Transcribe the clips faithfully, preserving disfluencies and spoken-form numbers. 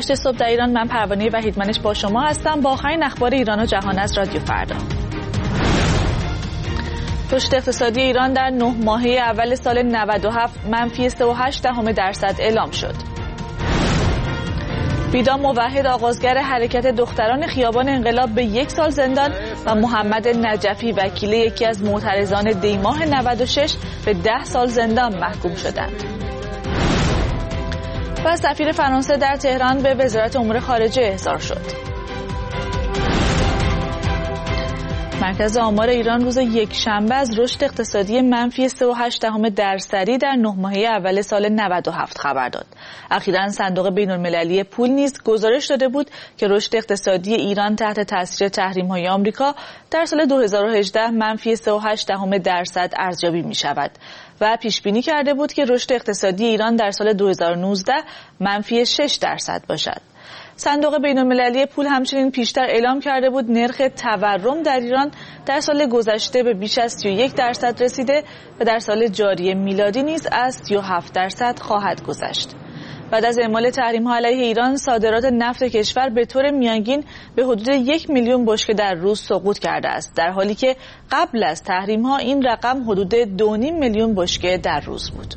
هشت صبح در ایران. من پروانه وحیدمنش با شما هستم با آخرین اخبار ایران و جهان از رادیو فردا. رشد اقتصادی ایران در نه ماهه اول سال نود و هفت منفی سه و هشت دهم درصد اعلام شد. ویدا موحد آغازگر حرکت دختران خیابان انقلاب به یک سال زندان و محمد نجفی وکیل یکی از معترضان دیماه نود و شش به ده سال زندان محکوم شدند. و سفیر فرانسه در تهران به وزارت امور خارجه احضار شد. مرکز آمار ایران روز یکشنبه از رشد اقتصادی منفی سه و هشت دهم درصدی در نه ماهه اول سال نود و هفت خبر داد. اخیراً صندوق بین‌المللی پول نیز گزارش داده بود که رشد اقتصادی ایران تحت تاثیر تحریم‌های آمریکا در سال دو هزار و هجده منفی سه و هشت دهم درصد ارزیابی می‌شود و پیش بینی کرده بود که رشد اقتصادی ایران در سال دو هزار و نوزده منفی شش درصد باشد. صندوق بین‌المللی پول همچنین پیشتر اعلام کرده بود نرخ تورم در ایران در سال گذشته به بیش از سی و یک درصد رسیده و در سال جاری میلادی نیز از سی و هفت درصد خواهد گذشت. بعد از اعمال تحریم‌ها علیه ایران، صادرات نفت کشور به طور میانگین به حدود یک میلیون بشکه در روز سقوط کرده است، در حالی که قبل از تحریم‌ها این رقم حدود دو و نیم میلیون بشکه در روز بود.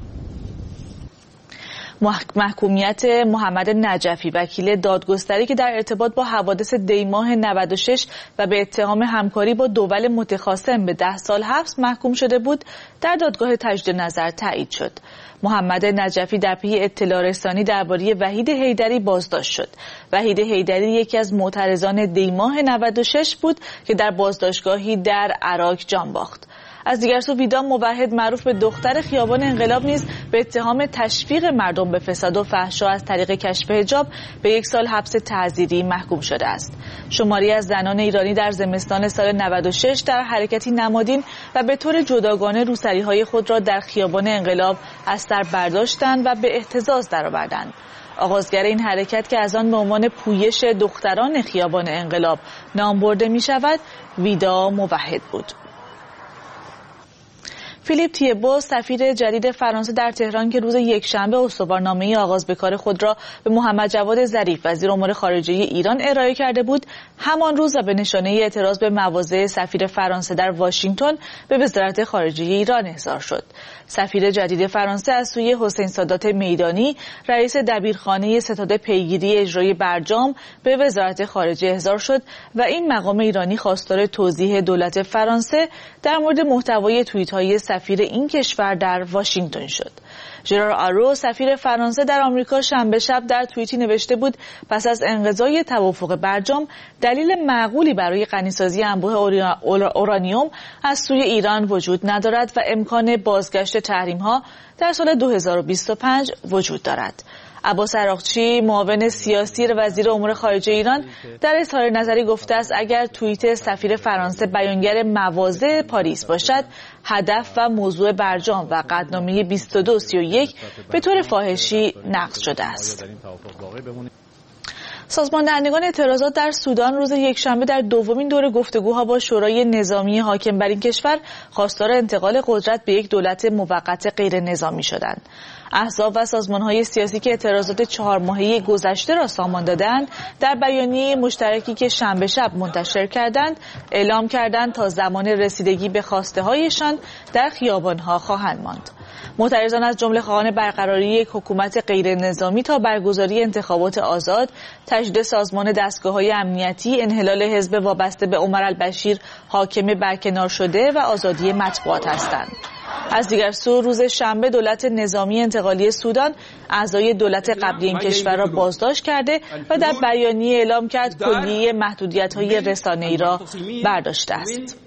محکومیت محمد نجفی وکیل دادگستری که در ارتباط با حوادث دیماه نود و شش و به اتهام همکاری با دول متخاصم به ده سال حبس محکوم شده بود، در دادگاه تجدید نظر تایید شد. محمد نجفی در پی اطلاع رسانی درباره وحید حیدری بازداشت شد. وحید حیدری یکی از معترضان دیماه نود و شش بود که در بازداشتگاهی در عراق جان باخت. از دیگر سو ویدا موحد معروف به دختر خیابان انقلاب نیز به اتهام تشویق مردم به فساد و فحشا از طریق کشف حجاب به یک سال حبس تعزیری محکوم شده است. شماری از زنان ایرانی در زمستان سال نود و شش در حرکتی نمادین و به طور جداگانه روسری‌های خود را در خیابان انقلاب از سر برداشتند و به اهتزاز درآوردند. آغازگر این حرکت که از آن به عنوان پویش دختران خیابان انقلاب نام برده می شود، ویدا موحد بود. فیلیپ تیبو سفیر جدید فرانسه در تهران که روز یکشنبه استوارنامه آغاز به کار خود را به محمد جواد ظریف وزیر امور خارجه ایران ارائه کرده بود، همان روز و به نشانه اعتراض به مواضع سفیر فرانسه در واشنگتن به وزارت خارجه ایران احضار شد. سفیر جدید فرانسه از سوی حسین سادات میدانی، رئیس دبیرخانه ستاد پیگیری اجرایی برجام، به وزارت خارجه احضار شد و این مقام ایرانی خواستار توضیح دولت فرانسه در مورد محتوای توییت‌های سفیر این کشور در واشنگتن شد. ژرار آرو سفیر فرانسه در آمریکا شنبه شب در توییتی نوشته بود پس از انقضای توافق برجام دلیل معقولی برای غنیسازی انبوه اورانیوم از سوی ایران وجود ندارد و امکان بازگشت تحریم‌ها در سال دو هزار و بیست و پنج وجود دارد. عباس عراقچی معاون سیاسی وزیر امور خارجه ایران در اظهار نظری گفته است اگر توییت سفیر فرانسه بیانگر مواضع پاریس باشد، هدف و موضوع برجام و قطعنامه بیست و دو سی و یک به طور فاحشی نقض شده است. سازمان دهندگان اعتراضات در سودان روز یکشنبه در دومین دور گفتگوها با شورای نظامی حاکم بر این کشور خواستار انتقال قدرت به یک دولت موقت غیر نظامی شدند. احزاب و سازمان‌های سیاسی که اعتراضات چهار ماهه گذشته را سامان دادند، در بیانیه مشترکی که شنبه شب منتشر کردند، اعلام کردند تا زمان رسیدگی به خواسته‌هایشان در خیابان‌ها خواهند ماند. معترضان از جمله خواهان برقراری یک حکومت غیر نظامی تا برگزاری انتخابات آزاد، تجدید سازمان دستگاه‌های امنیتی، انحلال حزب وابسته به عمر البشیر حاکم برکنار شده و آزادی مطبوعات هستند. از دیگر سو روز شنبه دولت نظامی انتقالی سودان اعضای دولت قبلی این کشور را بازداشت کرده و در بیانیه اعلام کرد کلیه محدودیت‌های رسانه‌ای را برداشته است.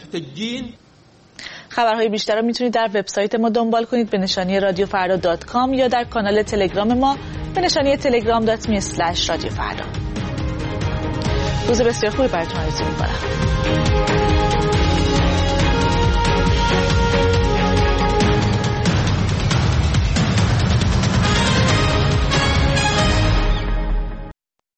خبرهای بیشتر را میتونید در وبسایت ما دنبال کنید به نشانی رادیو فردا دات کام یا در کانال تلگرام ما به نشانی تلگرام دات می اسلش رادیو فردا. روز بسیار خوبی براتون آرزو می‌کنم.